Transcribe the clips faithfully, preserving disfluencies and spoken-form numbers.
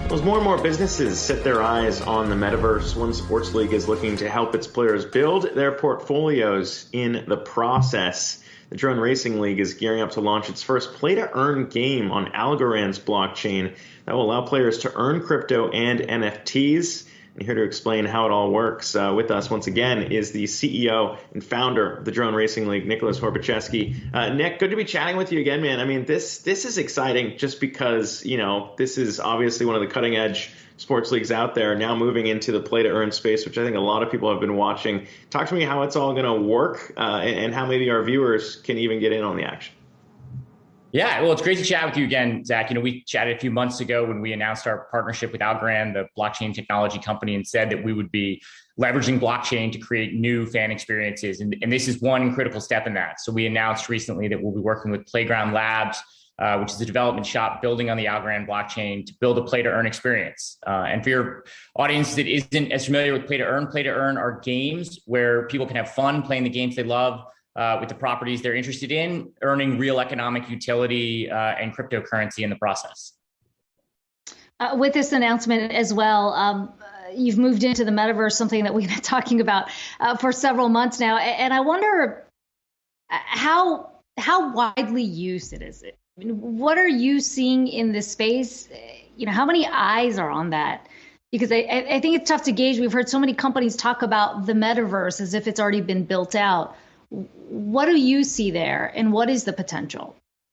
As more and more businesses set their eyes on the metaverse, One Sports League is looking to help its players build their portfolios in the process. The Drone Racing League is gearing up to launch its first play-to-earn game on Algorand's blockchain that will allow players to earn crypto and N F Ts. And here to explain how it all works uh, with us once again is the C E O and founder of the Drone Racing League, Nicholas Horbaczewski. Uh, Nick, good to be chatting with you again, man. I mean, this this is exciting just because, you know, this is obviously one of the cutting edge sports leagues out there now moving into the play to earn space, which I think a lot of people have been watching. Talk to me how it's all going to work uh, and, and how maybe our viewers can even get in on the action. Yeah, well, it's great to chat with you again, Zach. You know, we chatted a few months ago when we announced our partnership with Algorand, the blockchain technology company, and said that we would be leveraging blockchain to create new fan experiences. And, and this is one critical step in that. So we announced recently that we'll be working with Playground Labs, uh, which is a development shop building on the Algorand blockchain to build a play-to-earn experience. Uh, and for your audience that isn't as familiar with play-to-earn, play-to-earn are games where people can have fun playing the games they love, Uh, with the properties they're interested in, earning real economic utility uh, and cryptocurrency in the process. Uh, with this announcement as well, um, uh, you've moved into the metaverse, something that we've been talking about uh, for several months now. And I wonder how how widely used it is. I mean, what are you seeing in this space? You know, how many eyes are on that? Because I, I think it's tough to gauge. We've heard so many companies talk about the metaverse as if it's already been built out. What do you see there, and what is the potential?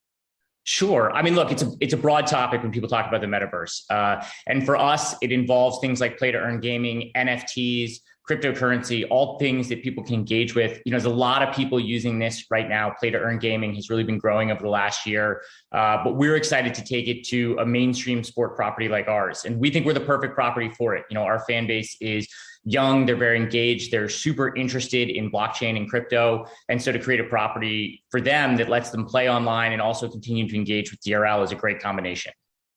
Sure. I mean, look, it's a it's a broad topic when people talk about the metaverse. Uh, and for us, it involves things like play-to-earn gaming, N F Ts, cryptocurrency, all things that people can engage with. You know, there's a lot of people using this right now. Play-to-earn gaming has really been growing over the last year. Uh, but we're excited to take it to a mainstream sport property like ours. And we think we're the perfect property for it. You know, our fan base is young, they're very engaged, they're super interested in blockchain and crypto. And so to create a property for them that lets them play online and also continue to engage with D R L is a great combination.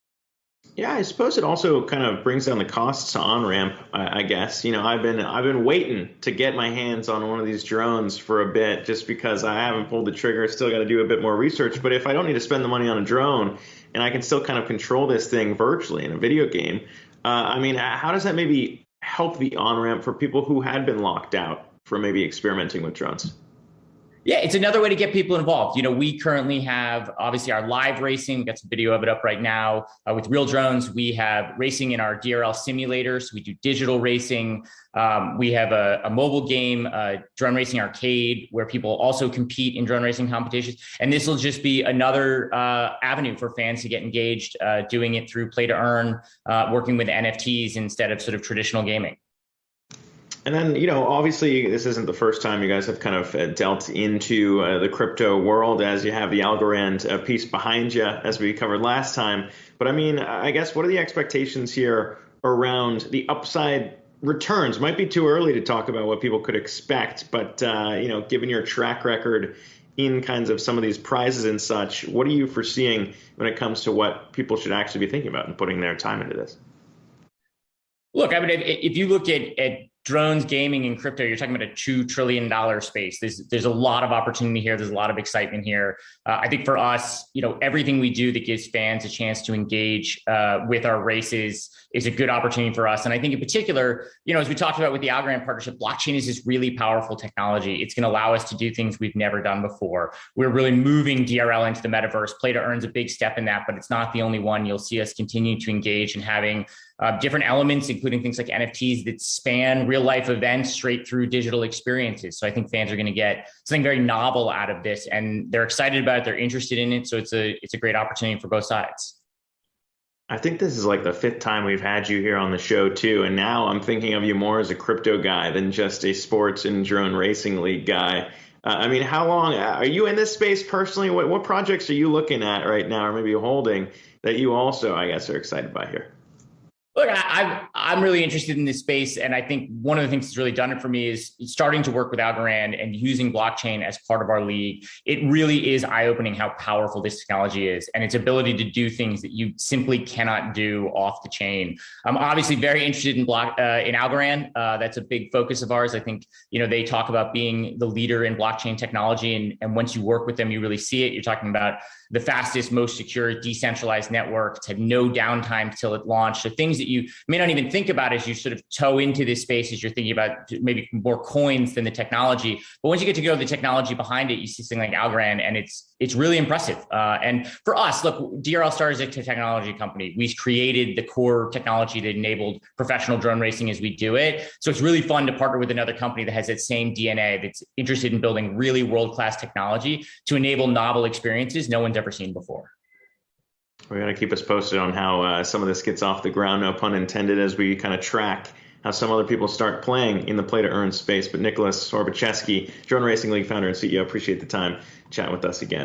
Yeah, I suppose it also kind of brings down the costs to on-ramp, I, I guess. You know, I've been I've been waiting to get my hands on one of these drones for a bit just because I haven't pulled the trigger. Still got to do a bit more research. But if I don't need to spend the money on a drone and I can still kind of control this thing virtually in a video game, uh, I mean, how does that maybe help the on-ramp for people who had been locked out from maybe experimenting with drones? Yeah, it's another way to get people involved. You know, we currently have obviously our live racing. We've got some video of it up right now uh, with real drones. We have racing in our D R L simulators. We do digital racing. Um, we have a, a mobile game, uh, Drone Racing Arcade, where people also compete in drone racing competitions. And this will just be another uh, avenue for fans to get engaged, uh, doing it through play to earn, uh, working with N F Ts instead of sort of traditional gaming. And then, you know, obviously, this isn't the first time you guys have kind of uh, dealt into uh, the crypto world, as you have the Algorand uh, piece behind you, as we covered last time. But I mean, I guess, what are the expectations here around the upside returns? Might be too early to talk about what people could expect, but, uh, you know, given your track record in kinds of some of these prizes and such, what are you foreseeing when it comes to what people should actually be thinking about and putting their time into this? Look, I mean, if, if you look at, at drones, gaming, and crypto, you're talking about a two trillion dollars space. There's there's a lot of opportunity here. There's a lot of excitement here. Uh, I think for us, you know, everything we do that gives fans a chance to engage uh, with our races is a good opportunity for us. And I think in particular, you know, as we talked about with the Algorand partnership, blockchain is this really powerful technology. It's going to allow us to do things we've never done before. We're really moving D R L into the metaverse. Play to earn's a big step in that, but it's not the only one. You'll see us continue to engage in having Uh, different elements, including things like N F Ts that span real life events straight through digital experiences. So I think fans are going to get something very novel out of this, and they're excited about it. They're interested in it. So it's a it's a great opportunity for both sides. I think this is like the fifth time we've had you here on the show too. And now I'm thinking of you more as a crypto guy than just a sports and drone racing league guy. Uh, I mean, how long are you in this space personally? What, what projects are you looking at right now, or maybe holding, that you also, I guess, are excited by here? Look, I, I'm really interested in this space, and I think one of the things that's really done it for me is starting to work with Algorand and using blockchain as part of our league. It really is eye-opening how powerful this technology is, and its ability to do things that you simply cannot do off the chain. I'm obviously very interested in block uh, in Algorand. Uh, that's a big focus of ours. I think you know they talk about being the leader in blockchain technology, and, and once you work with them, you really see it. You're talking about the fastest, most secure, decentralized network. It's had no downtime till it launched. So things that you may not even think about as you sort of toe into this space, as you're thinking about maybe more coins than the technology. But once you get to go the technology behind it, you see something like Algorand, and it's it's really impressive. Uh, and for us, look, D R L Star is a technology company. We created the core technology that enabled professional drone racing as we do it. So it's really fun to partner with another company that has that same D N A, that's interested in building really world-class technology to enable novel experiences no one's ever seen before. We're going to keep us posted on how uh, some of this gets off the ground, no pun intended, as we kind of track how some other people start playing in the play to earn space. But Nicholas Sorbacheski, Drone Racing League founder and C E O, appreciate the time chatting with us again.